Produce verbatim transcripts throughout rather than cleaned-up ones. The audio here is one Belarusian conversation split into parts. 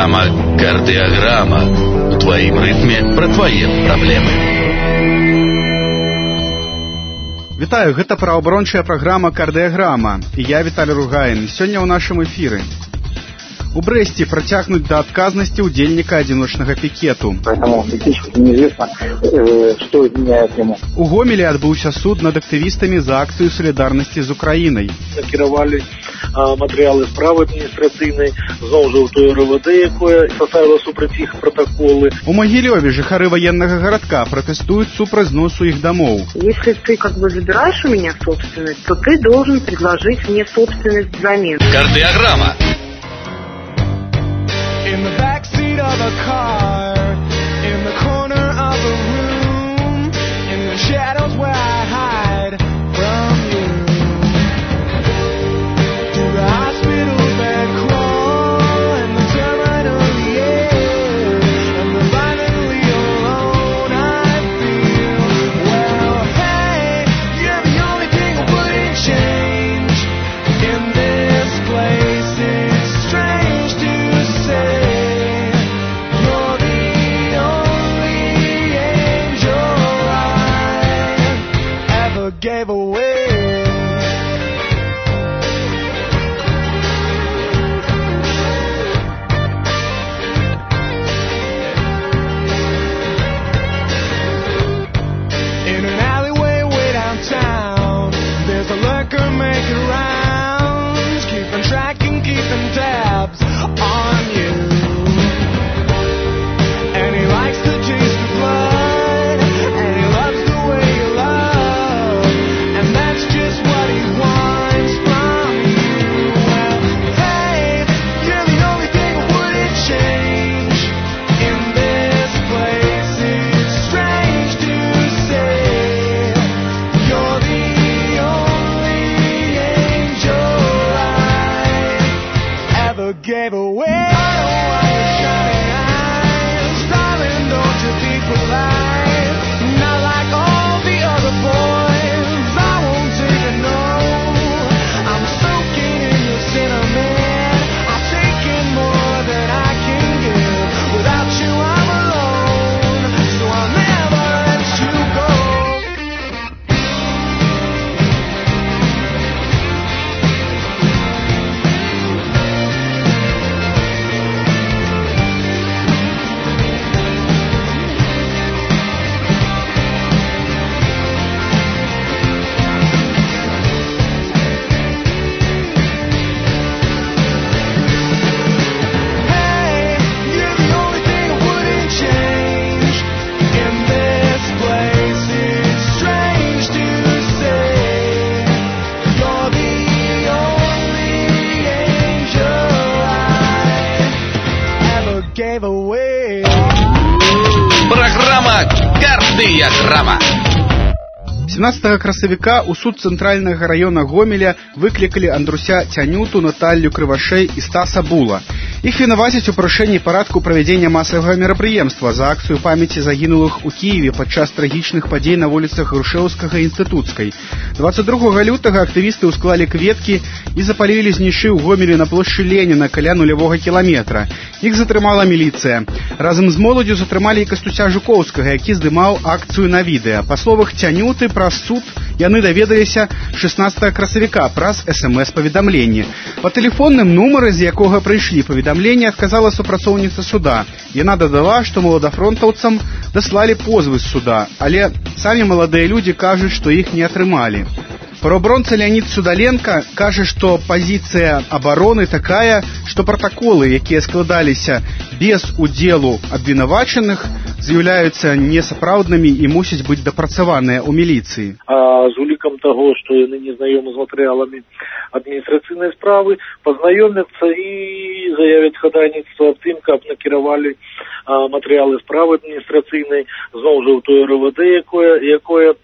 Праграма «Кардиограмма». У твоім рытме пра твае праблемы. Вітаю, гэта праваабарончая праграма «Кардиограмма». І я Віталій Ругаін. Сёння ў нашым эфіры. У Бресте працягнуць да адказнасці удзельніка адзіночнага пікету. Поэтому фактически неизвестно, э, что изменяет ему. У Гомелі адбыўся суд над актывістамі за акцыю салідарнасці з Украінай. Накіравалі а, матэрыялы справы адміністрацыйнай, зноў жа ў той эр вэ дэ, якое саставіла супраць іх протоколы. У Магілёве жыхары военнага гарадка пратэстуюць супраць зносу іх домов. Если ты как бы забираешь у меня собственность, то ты должен предложить мне собственность взамен. Кардиограмма. In the backseat of a car, in the corner of a room, in the shadows where I hide from you. To the hospital bed crawl, and the terminally ill, and the violently alone I feel. Well, hey, you're the only thing I wouldn't change in this place. It's strange to say. Gave away. In an alleyway way downtown, there's a lurker making rounds, keeping track and keeping tabs on you. And he likes to taste the blood, and he loves the way you love. That's just what he wants from you. Well, hey, you're the only thing I wouldn't change in this place. It's strange to say you're the only angel I ever gave away. I don't want your shining eyes, darling, don't you be polite. Not like all the other boys. Праграма «Кардиограмма». семнадцатага красавіка ў суд цэнтральнага раёна Гомеля выклікалі Андруся Цянюту, Наталью Крывашэй і Стаса Була. Іх вінавацяць у парушэнні парадку правядзення масавага мерапрыемства за акцыю памяці загінулых у Кіеве падчас трагічных падзей на вуліцах Грушэўскага і Інстытуцкай. дваццаць другога лютага актывісты ўсклалі кветкі і запалілі знішчы ў Гомелі на плошчы Леніна каля нулявога кіламетра. Іх затрымала міліцыя. Разам з моладдзю затрымалі і Кастуся Жукоўскага, які здымаў акцыю на відэа. Па словах Цянюты, праз суд яны даведаліся шэснаццатага красавіка праз эс эм эс-паведамленне. Па тэлефонным нумары, з якога прыйшлі паведамленне, адказала супрацоўніца суда. Яна дадала, што маладафронтаўцам даслалі позвы з суда, але самі маладыя людзі кажуць, што іх не атрымалі. Праваабаронца Леонид Судаленко кажа, што пазіцыя абароны такая, што пратаколы, якія складаліся без удзелу абвінавачаных, з'яўляюцца несапраўднымі і мусяць быць дапрацаваныя ў міліцыі. А з улікам таго, што яны не знаёмы з матэрыяламі адміністрацыйнай справы, пазнаёмяцца і заявяць хадайніцтва аб тым, каб накіравалі матэрыялы справы адміністрацыйнай, зноў жа ў той эр вэ дэ, якое, якое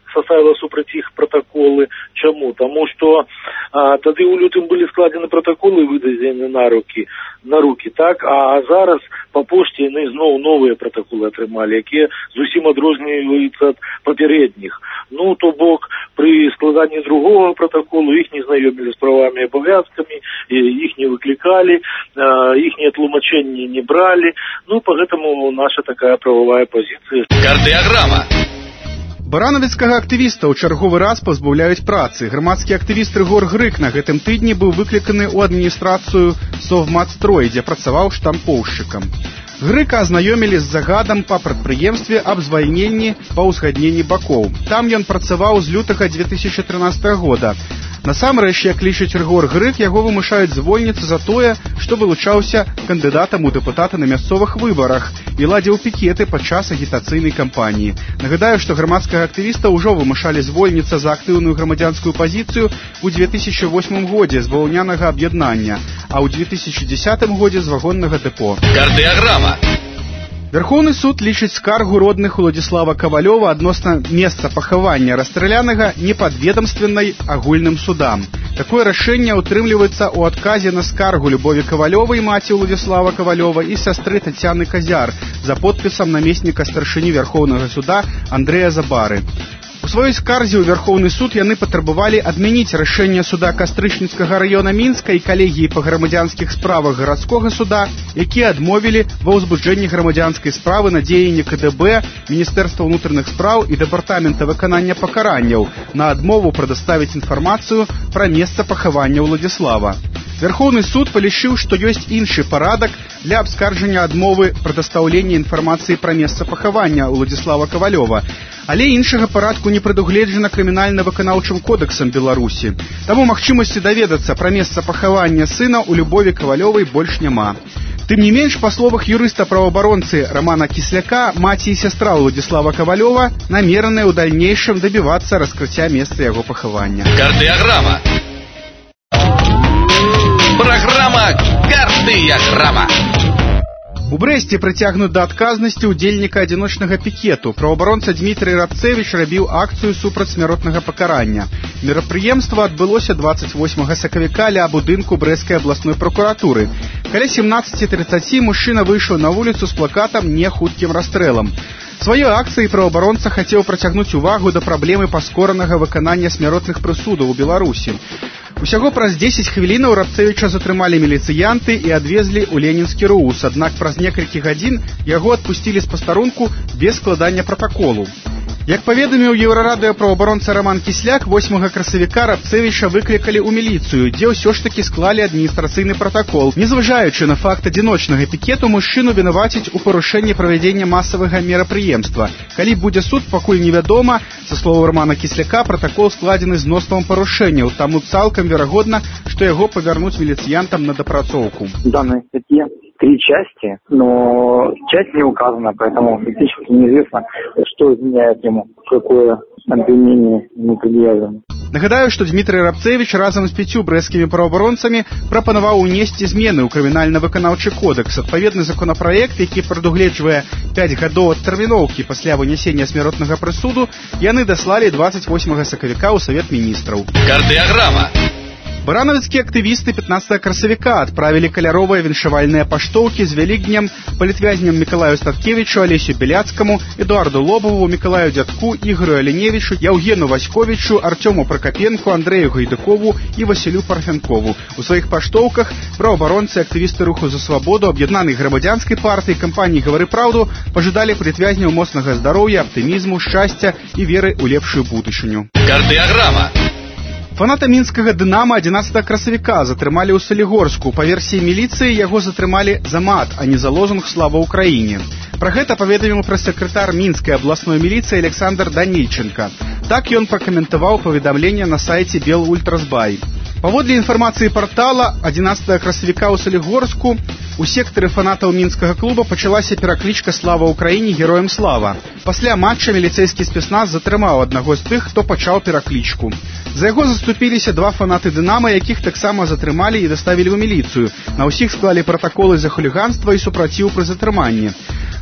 составила супраць іх протоколы. Чаму? Тому что а, тады у лютым былі складзены протоколы і выдадзены на руки, на руки, так? А зараз по пошце яны зноў новыя протоколы атрымалі, якія зусім адрозніваюцца ад папярэдніх. Ну, то бок, при складании другого протокола их не знакомили с правами и обовязками, их не выкликали, их не тлумачения не брали. Ну, поэтому наша такая правовая позиция. Кардиограмма. Баранавіцкага актывіста ў чарговы раз пазбаўляюць працы. Грамадскі актывіст Рыгор Грык на гэтым тыдні быў выкліканы ў адміністрацыю Совматстрой, дзе працаваў штампоўшчыкам. Грыка азнаёмілі з загадам па прадпрыемстве аб звальненні па ўзгадненні бакоў. Там ён працаваў з лютага дзве тысячы трынаццатага года. Насамрэч, як лічыць Рыгор Грык, яго вымушаюць звольніцца за тое, што вылучаўся кандыдатам у дэпутаты на мясцовых выбарах і ладзіў пікеты падчас агітацыйнай кампаніі. Нагадаю, што грамадскага актывіста ўжо вымушалі звольніцца за актыўную грамадзянскую пазіцыю ў дзве тысячы восьмым годзе з баваўнянага аб'яднання, а ў дзве тысячы дзесятым годзе з вагоннага дэпо. Кардиограмма. Верховны суд лічыць скаргу родных Уладзіслава Кавалёва адносна месца пахавання расстралянага непадведамственнай агульным судам. Такое рашэнне ўтрымліваецца ў адказе на скаргу Любові Кавалёвай, маці Уладзіслава Кавалёва, і сястры Тацяны Казяр за подпісам намесніка старшыні Верховнага суда Андрэя Забары. У сваёй скарзе ў Верховны суд яны патрабавалі адмяніць рашэнне суда Кастрычніцкага раёна Мінска і калегіі па грамадзянскіх справах гарадскога суда, якія адмовілі ва ўзбуджэнні грамадзянскай справы на дзеянні ка дэ бэ, Міністэрства ўнутраных спраў і дэпартамента выканання пакаранняў на адмову прадаставіць інфармацыю пра месца пахавання Уладзіслава. Верховны суд палічыў, што ёсць іншы парадак для абскарджання адмовы прадастаўлення інфармацыі пра месца пахавання Уладзіслава Кавалёва, але іншага парадку не прадугледжана крымінальна-выканаўчым кодэксам Беларусі. Таму магчымасці даведацца пра месца пахавання сына у Любові Кавалёвай больш няма. Тым не менш, па словах юрыста-праваабаронцы Романа Кісляка, маці і сястра Уладзіслава Кавалёва намераныя ў дальнейшым дабівацца раскрыцця месца яго пахавання. Кардиограмма. Программа «Кардиограмма». У Брэсце прыцягнуць да адказнасці ўдзельніка адзіночнага пікету. Праваабаронца Дмітрый Рабцэвіч рабіў акцыю супраць смяротнага пакарання. Мерапрыемства адбылося дваццаць восьмага сакавіка ля будынку Брэсцкай абласной пракуратуры. Каля семнаццаць трыццаць мужчына выйшаў на вуліцу з плакатам «Не хуткім расстрэлам». Сваёй акцыяй праваабаронца хацеў прыцягнуць увагу да праблемы паскоранага выканання смяротных прысудаў у Беларусі. Усяго праз дзесяць хвілінаў Рабцэвіча затрымалі міліцыянты і адвезлі ў ленінскі РУС, аднак праз некалькі гадзін яго адпусцілі з пастарунку без складання пратаколу. Як паведаміў еўрарадыё праваабаронца Роман Кісляк, восьмага красавіка Рабцэвіча выклікалі ў міліцыю, дзе ўсё ж такі склалі адміністрацыйны пратакол. Незважаючы на факт адзіночнага пікету, мужчыну вінавацяць у парушэнні правядзення масавага мерапрыемства. Калі будзе суд, пакуль невядома. Са словаў Романа Кісляка, пратакол складзены з мноствам парушэнняў, таму цалкам верагодна, што яго павярнуць міліцыянтам на дапрацоўку. Данной статье три части, но часть не указана, поэтому фактически неизвестно, что изменяет ему, какое обвинение не предъявлено. Нагадаю, што Дмітрый Рабцэвіч разам з пяццю брэсцкімі праваабаронцамі прапанаваў унесці змены ў крымінальна-выканаўчы кодэкс. Адпаведны законапраект, які прадугледжвае пяць гадоў адтэрміноўкі пасля вынесення смяротнага прысуду, яны даслалі дваццаць восьмага сакавіка ў Савет міністраў. Кардиограмма. Баранавіцкія актывісты пятнадцатага красавіка адправілі каляровыя віншавальныя паштоўкі з вялікднем палітвязням Мікалаю Статкевічу, Алесю Беляцкаму, Эдуарду Лобаву, Мікалаю Дзядку, Ігорю Аленевічу, Яўгену Васьковічу, Артёму Пракапенку, Андрэю Гайдукову і Васілю Парфянкову. У сваіх паштоўках праваабаронцы, актывісты руху за свабоду, аб'яднанай грамадзянскай партыі, кампаніі «Гавары праўду» пажадалі палітвязням моцнага здароўя, аптымізму, шчасця і веры ў лепшую будучыню. Кардиограмма. Фаната мінскага «Дынама» адзінаццатага красавіка затрымалі ў Салігорску. Па версіі міліцыі яго затрымалі за мат, а не за лозунг «Слава Украіне». Пра гэта паведаміў прэс-сакратар мінскай абласной міліцыі Александр Данільченка. Так ён пракаментаваў паведамленне на сайце Белультразбай. Паводле інфармацыі партала, адзінаццатага красавіка ў Салігорску у сектары фанатаў мінскага клуба пачалася пераклічка «Слава Украіне, героям слава». Пасля матча міліцэйскі спецназ затрымаў аднаго з тых, хто пачаў пераклічку. За яго заступіліся два фанаты «Дынама», якіх таксама затрымалі і даставілі ў міліцыю. На ўсіх склалі пратаколы за хуліганства і супраціў пры затрыманні.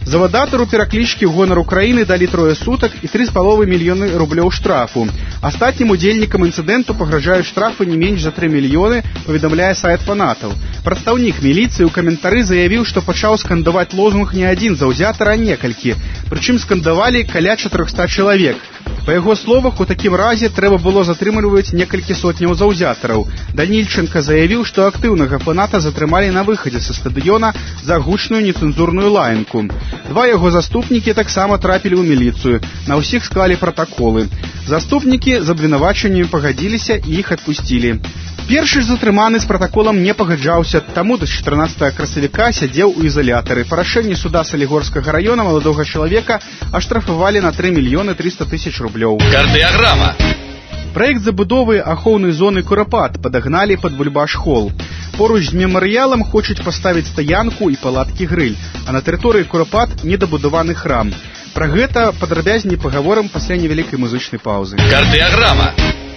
Завадатару пераклічкі ў гонар Украіны далі трое сутак і тры з паловай мільёны рублёў штрафу. Астатнім удзельнікам інцыдэнту пагражаюць штрафы не менш за тры мільёны, паведамляе сайт фанатаў. Прадстаўнік міліцыі ў каментары заявіў, што пачаў скандаваць лозунг не адзін заўзятар, а некалькі. Прычым скандавалі каля чатырохсот чалавек. Па яго словах, у такім разе трэба было затрымліваць некалькі сотняў заўзятараў. Данільченка заявіў, што актыўнага фаната затрымалі на выхадзе са стадыёна за гучную нецэнзурную лаянку. Два яго заступнікі таксама трапілі ў міліцыю. На ўсіх склалі пратаколы. Заступнікі з абвінавачаннямі пагадзіліся і іх адпусцілі. Першы ж затрыманы з пратаколам не пагаджаўся, таму да чатырнаццатага красавіка сядзеў у ізалятары. Па рашэнні суда Салігорскага района маладога чалавека аштрафавалі на тры мільёны трыста тысяч рублёў. Кардыяграма. Праект забудовы ахоўнай зоны Курапат падагналі пад Бульбаш-хол. Поруч з мемарыялам хочуць паставіць стаянку і палаткі-грыль, а на тэрыторыі Курапат недабудаваны храм. Пра гэта падрабязней пагаворым пасля невялікай музычнай паўзы. Кардыяграма.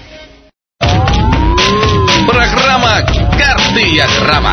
Программа «Кардыяграма».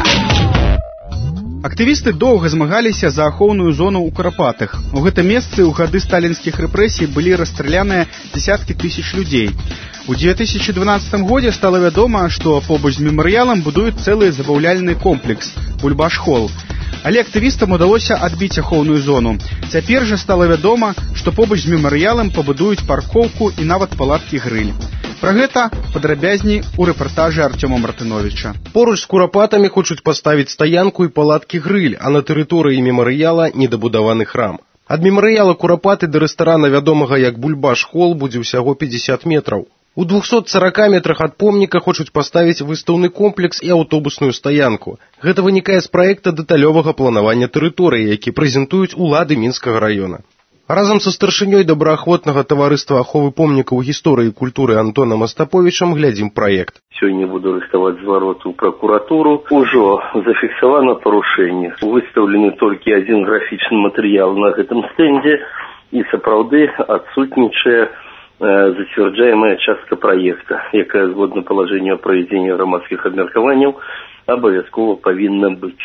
Актывісты доўга змагаліся за ахоўную зону ў Курапатах. У гэтым месцы ў гады сталінскіх рэпрэсій былі расстраляныя дзесяткі тысяч людзей. У дзве тысячы дванаццатым годзе стала вядома, што побач з мемарыялам будуюць цэлы забаўляльны комплекс Бульбаш-хол. Але актывістам удалося адбіць ахоўную зону. Цяпер жа стала вядома, што побач з мемарыялам пабудуюць паркоўку і нават палаткі-грыль. Пра гэта падрабязней у рэпартажы Артёма Мартыновіча. Поруч з Курапатамі хочуць паставіць стаянку і палаткі-грыль, а на тэрыторыі мемарыяла недабудаваны храм. Ад мемарыяла Курапаты да рэстарана, вядомага як Бульбаш-хол, будзе ўсяго пятьдесят метраў. У двухсот сорока метрах ад помніка хочуць паставіць выстаўны комплекс і аўтобусную стаянку. Гэта вынікае з праекта дэталёвага планавання тэрыторыі, які прэзентуюць улады Мінскага района. Разам са старшынёй добраахвотнага таварыства аховы помнікаў гісторыі і культуры Антонам Астаповічам глядзім праект. Сёння буду рыхтаваць зварот у пракуратуру. Ужо зафіксавана парушэнне. Выстаўлены толькі адзін графічны матэрыял на гэтым стэндзе і сапраўды адсутнічае зацвярджаемая частка праекта, якая згодна палажэнню о правядзенні грамадскіх абмеркаванняў абавязкова павінна быць.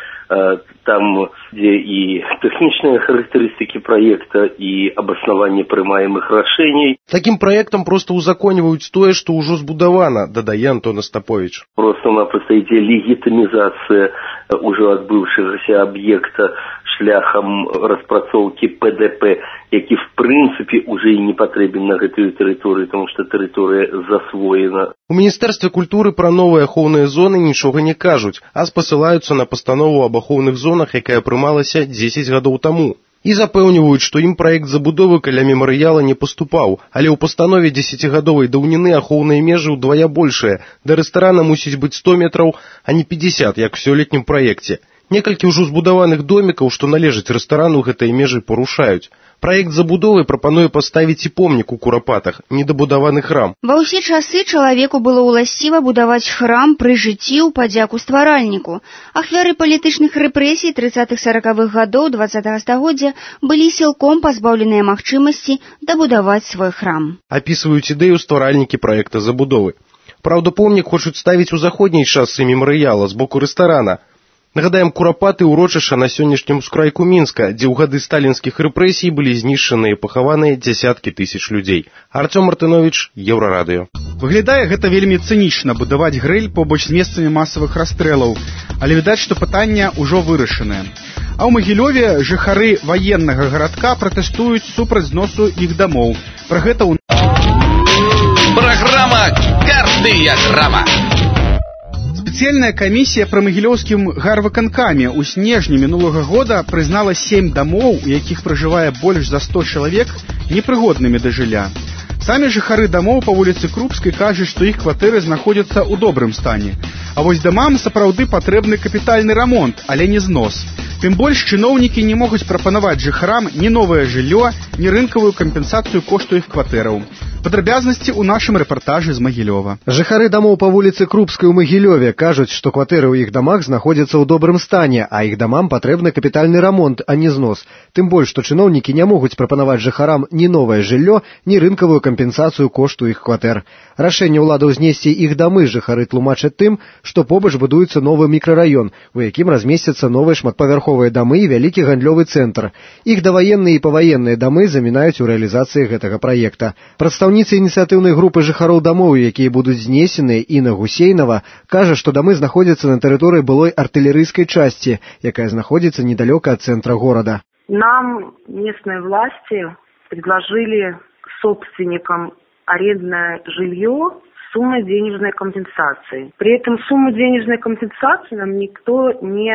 Там, где и техничные характеристики проекта, и обоснование прымаемых рашений. Таким проектом просто узаконивают тое, что уже збудавана, дадае Антон Астапович. Просто-напросто ідзе легітимізацыя уже адбыўшагася объекта шляхам распрацоўкі П Д П, які в принципе уже и не патрэбен на гэтую тэрыторыю, потому что тэрыторыя засвоена. У Міністэрстве культуры пра новыя ахоўныя зоны нічога не кажуць, а спасылаюцца на пастанову об ахоўных зонах, якая прымалася дзесяць гадоў таму. І запэўніваюць, што ім праект забудовы каля мемарыяла не паступаў, але ў пастанове дзесяцігадовай даўніны ахоўныя межы ўдвая большыя, да рэстарана мусіць быць сто метраў, а не пятьдесят, як в сёлетнім праекце. Некалькі ўжо збудаваных домікаў, што належаць рэстарану, гэтыя межы парушаюць. Праект забудовы прапануе паставіць і помнік у Курапатах, недабудаваны храм. Ва ўсе часы чалавеку было ўласціва будаваць храм пры жыцці ў падзяку стваральніку. Ахвяры палітычных рэпрэсій трыццатых-саракавых гадоў дваццатага стагоддзя былі сілком пазбаўленыя магчымасці дабудаваць свой храм. Апісваюць ідэю стваральнікі праекта забудовы. Праўда, помнік хочуць ставіць у заходняй частцы мемарыяла з боку рэстарана. Нагадаем, Курапаты ўрочышча на сённяшнім ускрайку Мінска, дзе ў гады сталінскіх рэпрэсій былі знішчаныя і пахаваныя дзесяткі тысяч людзей. Артём Мартыновіч, Еўрарадыё. Выглядае гэта вельмі цынічна будаваць грыль побач з месцамі масавых расстрэлаў, але відаць, што пытанне ўжо вырашанае. А ў Магілёве жыхары ваеннага гарадка пратэстуюць супраць зносу іх дамоў. Пра гэта ў Праграма «Кардыяграма». Спецыяльная камісія пры магілёўскім гарвыканкаме ў снежні мінулага года прызнала сем дамоў, у якіх пражывае больш за сто чалавек, непрыгоднымі да жылля. Самі жыхары дамоў па вуліцы Крупскай кажуць, што іх кватэры знаходзяцца ў добрым стане. А вось дамам сапраўды патрэбны капітальны рамонт, але не знос. Тым больш чыноўнікі не могуць прапанаваць жыхарам ні новае жыллё, ні рынкавую кампенсацыю кошту іх кватэраў. Падрабязнасці ў нашым рэпартажы з Магілёва. Жыхары дамоў па вуліцы Крупскай у Магілёве кажуць, што кватэры ў іх дамах знаходзяцца ў добрым стане, а іх дамам патрэбны капітальны рамонт, а не знос. Тым больш, што чыноўнікі не могуць прапанаваць жыхарам ні новае жыллё, ні рынкавую кампенсацыю кошту іх кватэр. Рашэнне ўладаў знесці іх дамы жыхары тлумачаць тым, што побач будуецца новы мікрараён, у якім размесцяцца новыя шматпавярховыя дамы і вялікі гандлёвы цэнтр. Іх даваенныя і паваенныя дамы замінаюць у рэалізацыі гэтага праекта. Прадстаўніца ініцыятыўнай групы жыхароў дамоў, якія будуць знесеныя, Інна Гусейнова, кажа, што дамы знаходзяцца на тэрыторыі былой артылерыйскай часці, якая знаходзіцца недалёка ад цэнтра горада. Нам местные власти предложили собственникам арендное жилье с суммой денежной компенсации. При этом сумму денежной компенсации нам никто не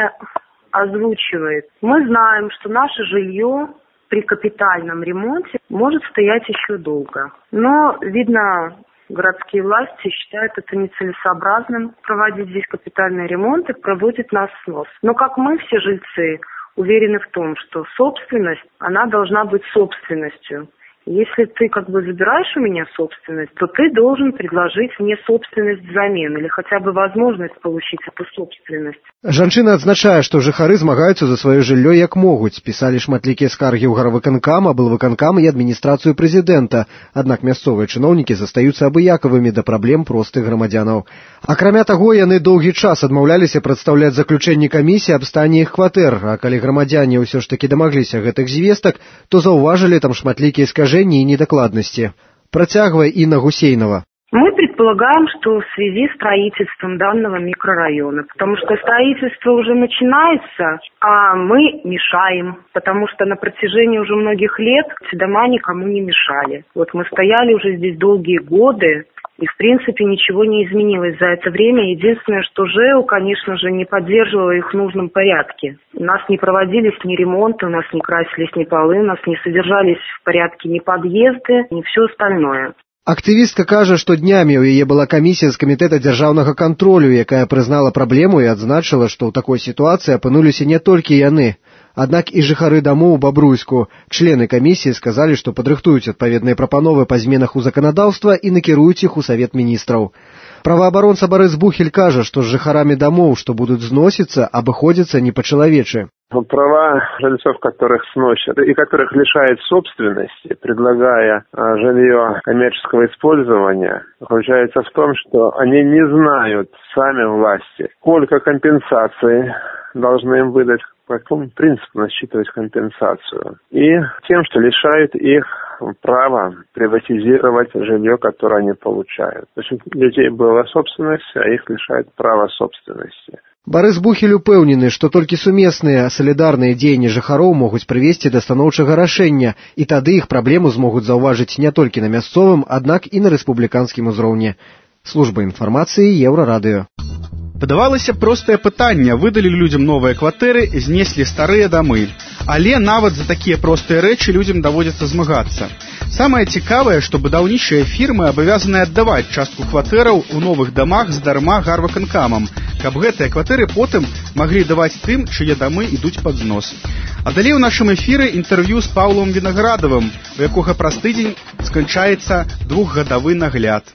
озвучивает. Мы знаем, что наше жилье при капитальном ремонте может стоять еще долго. Но, видно, городские власти считают это нецелесообразным проводить здесь капитальный ремонт и проводят нас снос. Но как мы, все жильцы, уверены в том, что собственность, она должна быть собственностью. Если ты как бы забираешь у меня собственность, то ты должен предложить мне собственность взамен или хотя бы возможность получить эту собственность. Жанчына адзначае, што жыхары змагаюцца за сваё жыллё як могуць. Пісалі шматлікія скаргі ў гарвыканкам, аблвыканкам і адміністрацыю прэзідэнта. Аднак мясцовыя чыноўнікі застаюцца абыякавымі да праблем простых грамадзянаў. Акрамя таго, яны доўгі час адмаўляліся прадстаўляць заключэнні камісіі аб стане іх кватэр, а калі грамадзяне ўсё ж такі дамагліся гэтых звестак, то заўважылі там шматлікія скажэнні и недокладности. Протягивая Инна Гусейнова. Мы предполагаем, что в связи с строительством данного микрорайона, потому что строительство уже начинается, а мы мешаем, потому что на протяжении уже многих лет эти дома никому не мешали. Вот мы стояли уже здесь долгие годы, и, в принципе, ничего не изменилось за это время. Единственное, что ЖЭУ, конечно же, не поддерживало их в нужном порядке. У нас не проводились ни ремонты, у нас не красились ни полы, у нас не содержались в порядке ни подъезды, ни все остальное. Актывістка кажа, што днямі ў яе была камісія з камітэта дзяржаўнага кантролю, якая прызнала праблему і адзначыла, што ў такой сітуацыі апынуліся не толькі яны. Аднак і жыхары дамоў у Бабруйску. Члены камісіі сказалі, што падрыхтуюць адпаведныя прапановы па зменах у заканадаўства і накіруюць іх у Савет міністраў. Праваабаронца Барыс Бухель кажа, што з жыхарамі дамоў, што будуць зносіцца, абыходзяцца не па-чалавечы. Права жильцов, которых сносят и которых лишают собственности, предлагая жилье коммерческого использования, заключается в том, что они не знают сами власти, сколько компенсации должны им выдать, по какому принципу насчитывать компенсацию. И тем, что лишают их права приватизировать жилье, которое они получают. То есть у людей была собственность, а их лишают права собственности. Барыс Бухель упэўнены, што толькі сумесныя салідарныя дзеянні жыхароў могуць прывесці да станоўчага рашэння, і тады іх праблему змогуць заўважыць не толькі на мясцовым, аднак і на рэспубліканскім узроўні. Служба інфармацыі Еўрарадыё. Падавалася простае пытанне, выдалі людзям новыя кватэры, знеслі старыя дамы. Але нават за такія простыя рэчы людзям даводзіцца змагацца. Самае цікавае, што будаўнічыя фірмы абавязаныя аддаваць частку кватэраў у новых дамах здарма гарвыканкамам, каб гэтыя кватэры потым маглі даваць тым, чые дамы ідуць пад знос. А далей у нашым эфіры інтэрв'ю з Паўлом Вінаградавым, у якога праз тыдзень сканчаецца двухгадовы нагляд.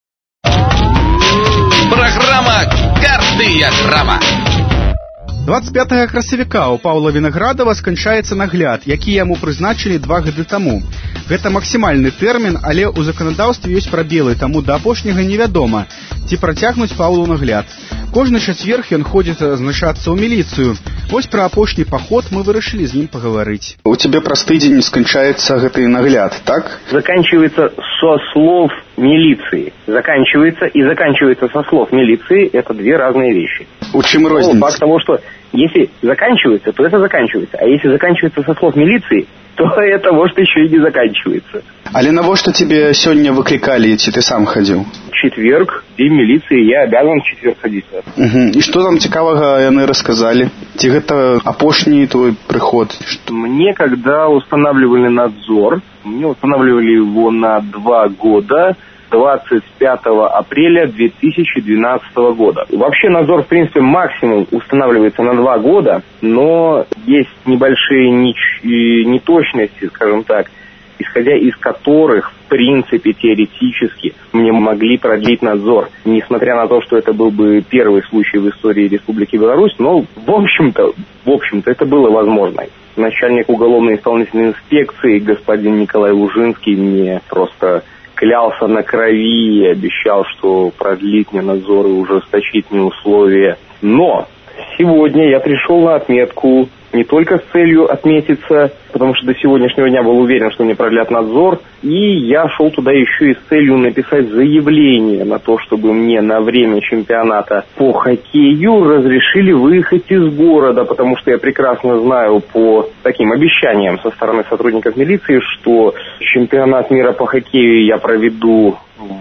Программа «Картыя грама». двадцать пятага красавіка у Паўла Вінаградава сканчаецца нагляд, які яму прызначылі два гады таму. Гэта максімальны тэрмін, але ў заканадаўстве ёсць прабелы, таму да апошняга невядома, ці працягнуць Паўлу нагляд. Кожны чацверг ён ходзіць азначацца ў міліцыю. Вось пра апошні паход мы вырашылі з ім пагаварыць. У цябе праз тыдзень сканчаецца гэты нагляд, так? Заканчивается со слов милиции. Заканчивается и заканчивается со слов милиции. Это две разные вещи. У чым розніца? Факт того, что если заканчивается, то это заканчивается. А если заканчивается со слов милиции, то это, может, еще и не заканчивается. Але навошта тебе сёння выкликали, ці ты сам ходил? Четверг, день милиции, я обязан в четверг ходить. Угу. И что там цікавага яны рассказали? Ці гэта апошні твой приход? Мне, когда устанавливали надзор, мне устанавливали его на два года, двадцать пятого апреля две тысячи двенадцатого года. Вообще надзор, в принципе, максимум устанавливается на два года, но есть небольшие неч- неточности, скажем так. исходя из которых, в принципе, теоретически, мне могли продлить надзор. Несмотря на то, что это был бы первый случай в истории Республики Беларусь, но, в общем-то, в общем-то, это было возможно. Начальник уголовной исполнительной инспекции, господин Николай Лужинский, мне просто клялся на крови и обещал, что продлит мне надзор и ужесточительные условия. Но сегодня я пришел на отметку не только с целью отметиться, потому что до сегодняшнего дня был уверен, что мне продлят надзор, и я шел туда еще и с целью написать заявление на то, чтобы мне на время чемпионата по хоккею разрешили выехать из города, потому что я прекрасно знаю по таким обещаниям со стороны сотрудников милиции, что чемпионат мира по хоккею я проведу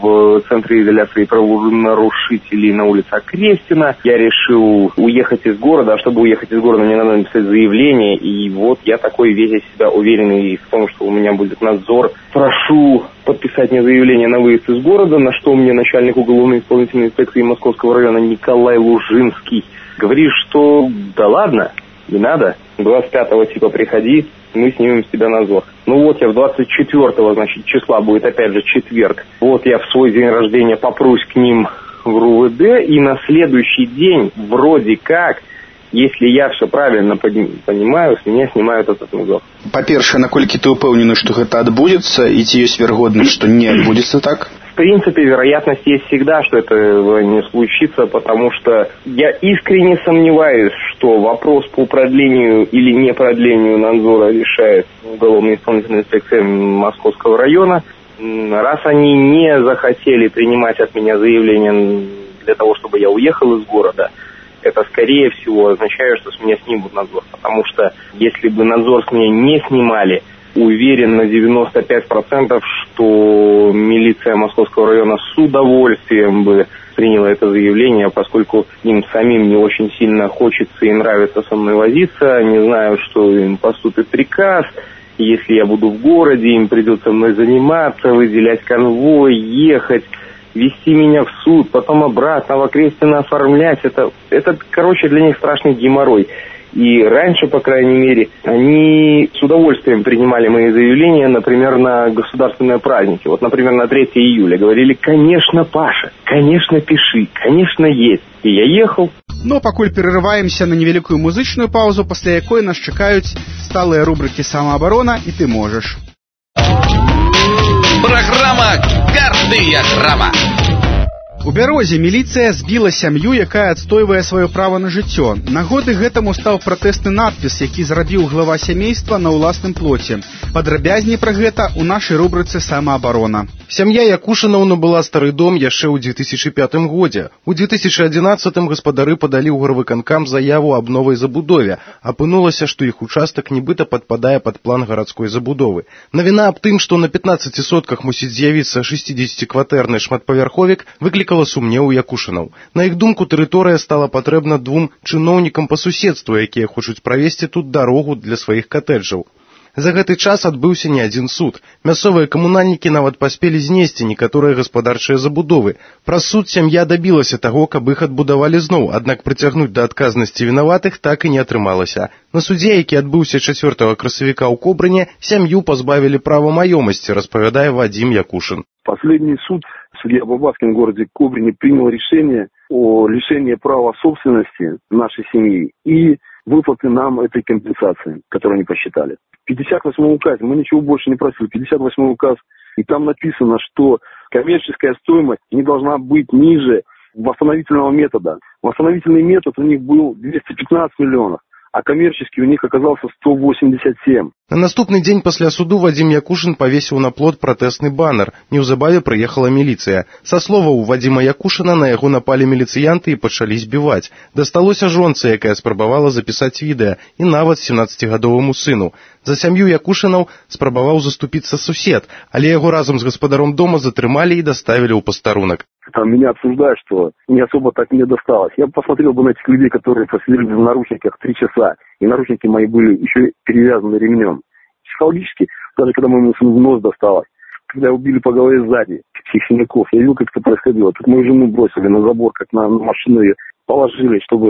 в центре изоляции правонарушителей на улице Окрестина. Я решил уехать из города, а чтобы уехать из города, мне надо написать заявление, и вот я такой весь из себя уверенный в том, что у меня будет надзор. Прошу подписать мне заявление на выезд из города, на что мне начальник уголовной исполнительной инспекции Московского района Николай Лужинский говорит, что да ладно, не надо, двадцать пятого типа приходи, мы снимем с тебя надзор. Ну вот я в двадцать четвёртого, значит, числа будет опять же четверг. Вот я в свой день рождения попрусь к ним в РУВД, и на следующий день вроде как, если я все правильно понимаю, с меня снимают этот надзор. Па-першае, наколькі ты ўпэўнены, што гэта адбудзецца, і ці ёсць верагоднасць, што не адбудзецца так? В принципе, вероятность есть всегда, что это не случится, потому что я искренне сомневаюсь, что вопрос по продлению или не продлению надзора решает уголовная исполнительная инспекция Московского района. Раз они не захотели принимать от меня заявление для того, чтобы я уехал из города, это, скорее всего, означает, что с меня снимут надзор. Потому что если бы надзор с меня не снимали, уверен на девяносто пять процентов, что милиция Московского района с удовольствием бы приняла это заявление, поскольку им самим не очень сильно хочется и нравится со мной возиться. Они знают, что им поступит приказ. Если я буду в городе, им придется мной заниматься, выделять конвой, ехать, вести меня в суд, потом обратно в Окрестино оформлять. Это, это, короче, для них страшный геморрой. И раньше, по крайней мере, они с удовольствием принимали мои заявления, например, на государственные праздники. Вот, например, на третьего июля. Говорили, конечно, Паша, конечно, пиши, конечно, есть. И я ехал. Ну, пакуль перерываемся на невеликую музычную паузу, пасля якой нас чакаюць сталыя рубрики «Самооборона» и «Ты можешь». Программа «Кардыя грама». У Бярозе міліцыя збіла сям'ю, якая адстойвае сваё права на жыццё. Нагоды гэтаму стаў пратэсны надпіс, які зрабіў глава сямейства на ўласным плоце. Падрабязней пра гэта ў нашай рубрыцы «Самооборона». Сям'я Якушынаў набыла стары дом яшчэ ў две тысячи пятым годзе. У две тысячи одиннадцатым гаспадары падалі ў гарвыканкам заяву аб новай забудове. Апынулася, што іх участак нібыта падпадае пад план гарадской забудовы. Навіна аб тым, што на пятнаццаці сотках мусіць з'явіцца шестидесятикватэрны шматпавярховік, выклікала сумнеў у Якушынаў. На іх думку, тэрыторыя стала патрэбна двум чыноўнікам па суседству, якія хочуць правесці тут дарогу для сваіх катэджаў. За гэты час адбыўся не адзін суд. Мясцовыя камунальнікі нават паспелі знесці некаторыя гаспадарчыя забудовы. Праз суд сям'я дабілася таго, каб іх адбудавалі зноў, аднак прыцягнуць да адказнасці вінаватых так і не атрымалася. На судзе, які адбыўся чацвёртага красавіка ў Кобрыне, сям'ю пазбавілі права маёмасці, распавядае Вадим Якушин. Последний суд судья Бабаскин в городе Кобрине принял решение о лишении права собственности нашей семьи и выплаты нам этой компенсации, которую они посчитали. В пятьдесят восьмом указе мы ничего больше не просили. пятьдесят восьмой указ, и там написано, что коммерческая стоимость не должна быть ниже восстановительного метода. Восстановительный метод у них был двести пятнадцать миллионов, а коммерческий у них оказался сто восемьдесят семь. На наступны дзень пасля суду Вадим Якушин павесіў на плот пратэсны банер. Неўзабаве прыехала міліцыя. Са словаў Вадима Якушина на яго напалі міліцыянты і пачалі збіваць. Дасталося жонцы, якая спрабавала запісаць відэа, і нават семнаццацігадоваму сыну. За сям'ю Якушинаў спрабаваў заступіцца сусед, але яго разам з гаспадаром дома затрымалі і даставілі ў пастарунак. Там меня обсуждают, что не особо так мне досталось. Я посмотрел бы на этих людей, которые посидели в наручниках три часа, и наручники мои были еще перевязаны ремнем. Психологически, даже когда моему сыну в нос досталось, когда убили по голове сзади, всех синяков, я видел, как это происходило. Тут мою жену бросили на забор, как на машину ее положили, чтобы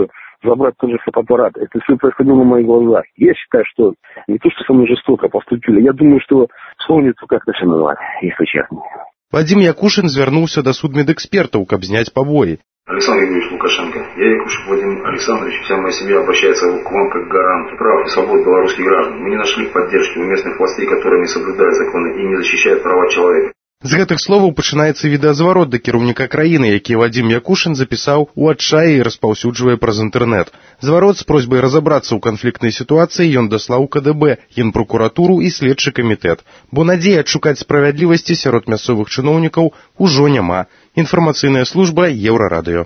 забрать тот же фотоаппарат. Это все происходило на моих глазах. Я считаю, что не то, что со мной жестоко поступили, я думаю, что вспомнится как-то все нормально, если честно. Вадим Якушин звярнуўся да судмедэкспертаў, каб зняць пабоі. Александр Юрьевич Лукашенко, я, Якушев Владимир Александрович, вся моя семья обращается к вам как гарант прав и свобод белорусских граждан. Мы не нашли поддержки у местных властей, которые не соблюдают законы и не защищают права человека. З гэтых словаў пачынаецца відэазварот да кіраўніка краіны, які Вадим Якушин запісаў у адчаі і распаўсюджвае праз інтэрнэт. Зварот з просьбай разабрацца ў канфліктнай сітуацыі ён даслаў ка дэ бэ, генпракуратуру і следчы камітэт, бо надзеі адшукаць справядлівасці сярод мясцовых чыноўнікаў ужо няма. Інфармацыйная служба Еўрарадыё.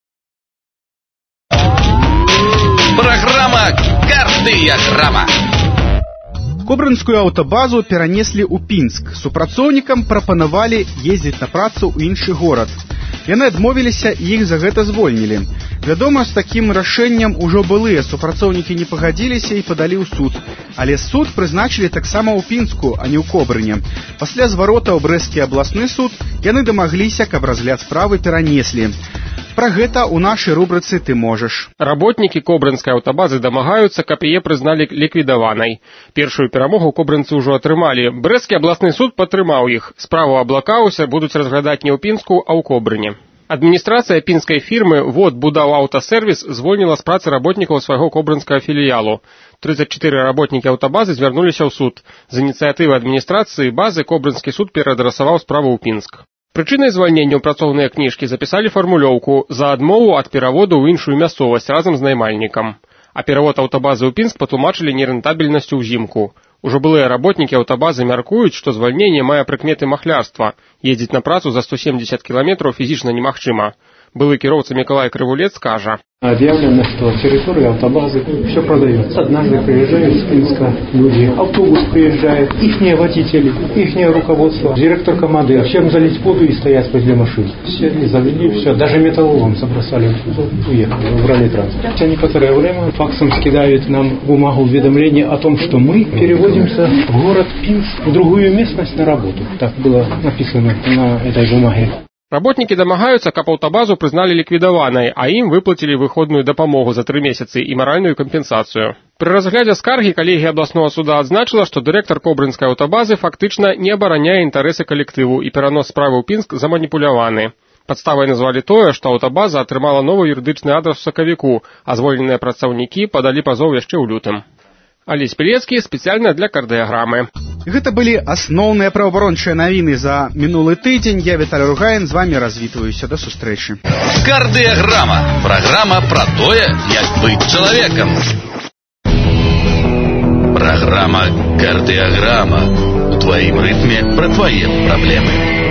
Программа «Кардыя грама». Кобрынскую аўтабазу перанеслі ў Пінск. Супрацоўнікам прапанавалі ездзіць на працу ў іншы горад. Яны адмовіліся і іх за гэта звольнілі. Вядома, з такім рашэннем ужо былыя супрацоўнікі не пагадзіліся і падалі ў суд. Але суд прызначылі таксама ў Пінску, а не ў Кобрыне. Пасля зварота ў Брэсцкі абласны суд яны дамагліся, каб разгляд справы перанеслі. Пра гэта ў нашай рубрыцы «Ты можаш». Работнікі кобрынскай аўтабазы дамагаюцца, каб яе прызналі ліквідаванай. Першую перамогу кобрынцы ўжо атрымалі. Брэсцкі абласны суд падтрымаў іх. Справу аб блакаўсе будуць разглядаць не ў Пінску, а ў Кобрыне. Адміністрацыя пінскай фірмы «Вот Будаў Аўтасервіс» звольніла з працы работнікаў свайго кобрынскага філіялу. тридцать четыре работнікі аўтабазы звярнуліся ў суд. З ініцыятывы адміністрацыі базы кобрынскі суд пераадрасаваў справу ў Пінск. Прычынай звальнення ў працоўныя кніжкі запісалі фармулёўку за адмову ад пераводу ў іншую мясцовасць разам з наймальнікам. А перавод аўтабазы ў Пінск патлумачылі нерэнтабельнасцю ўзімку. Ужо былыя работнікі аўтабазы мяркуюць, што звальненне мае прыкметы махлярства. Ездзіць на працу за сто семьдесят кіламетраў фізічна немагчыма. Былы кіроўца Миколай Крывулец скажа. Объявлено, что территория автобазы все продается. Однажды приезжают с Пинска люди, автобус приезжает, ихние водители, ихнее руководство, директор команды, всем залить воду и стоять возле машин. Все завели, все, даже металлолом забросали, уехали, убрали транспорт. За некоторое время факсом скидают нам бумагу уведомления о том, что мы переводимся в город Пинск, в другую местность на работу. Так было написано на этой бумаге. Работнікі дамагаюцца, каб аўтабазу прызналі ліквідаванай, а ім выплацілі выходную дапамогу за тры месяцы і маральную кампенсацыю. Пры разглядзе скаргі калегія абласнога суда адзначыла, што дырэктар кобрынскай аўтабазы фактычна не абараняе інтарэсы калектыву і перанос справы ў Пінск заманіпуляваны. Падставай назвалі тое, што аўтабаза атрымала новы юрыдычны адрас у сакавіку, а звольненыя працаўнікі падалі пазоў яшчэ ў лютым. Алесь Пелецкі спецыяльна для кардыяграмы. Гэта былі асноўныя праваабарончыя навіны за мінулы тыдзень. Я Віталій Ругаін з вамі развітваюся. Да сустрэчы. Кардыяграма. Праграма пра тое, як быць чалавекам. Праграма «Кардыяграма». У тваім рытме пра твае праблемы.